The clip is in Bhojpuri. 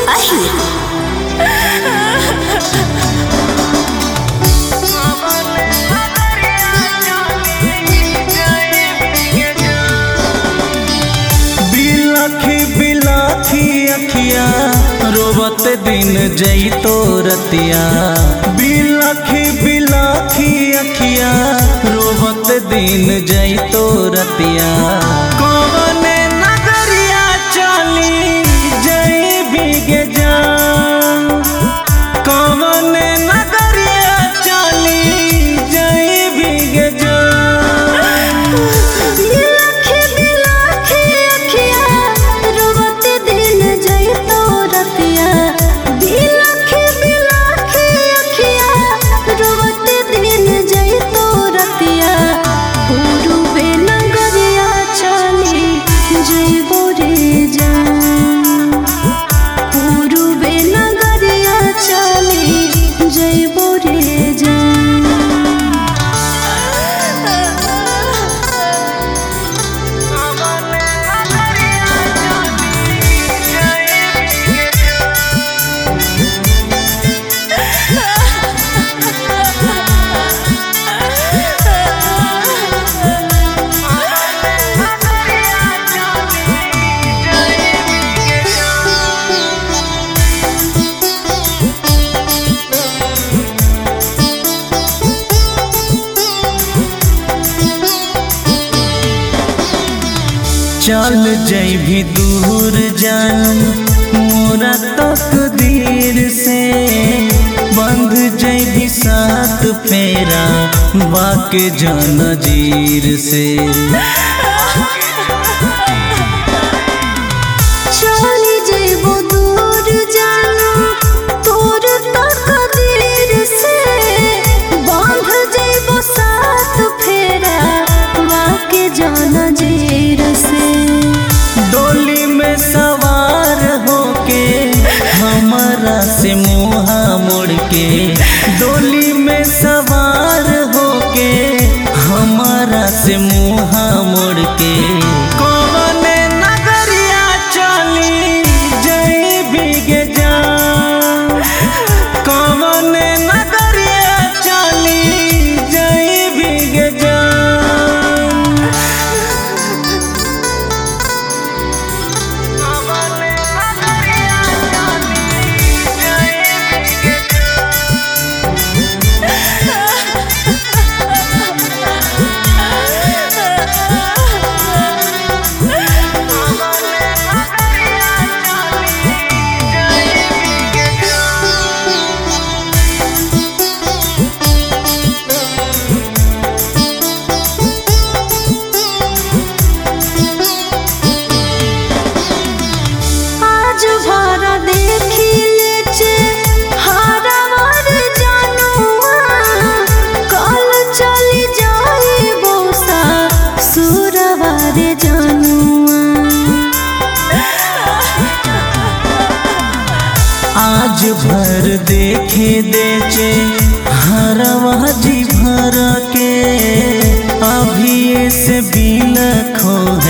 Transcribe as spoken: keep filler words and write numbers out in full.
बिलखी बिलखी अखिया रोवत दिन जइतो रतिया। बिलखी बिलखी अखिया रोवत दिन जइतो रतिया। कौने नगरिया चली जई बिगे जा। कौने नगरिया चली जई बिगे जा। चल जइभी दूर जान मोरा तकदीर से। बंध जइभी साथ फेरा बाके जनजीर से। डोली में सवार होके हमारा से मुहा मोड़ के। डोली में सवार होके हमारा से मुहा मोड़ के। कौने नगरिया चली जई बिगे जा। कौने नगरिया चली जई बिगे जा। आज भर देखे देचे हरवा जी भर के। अभी से बिलखो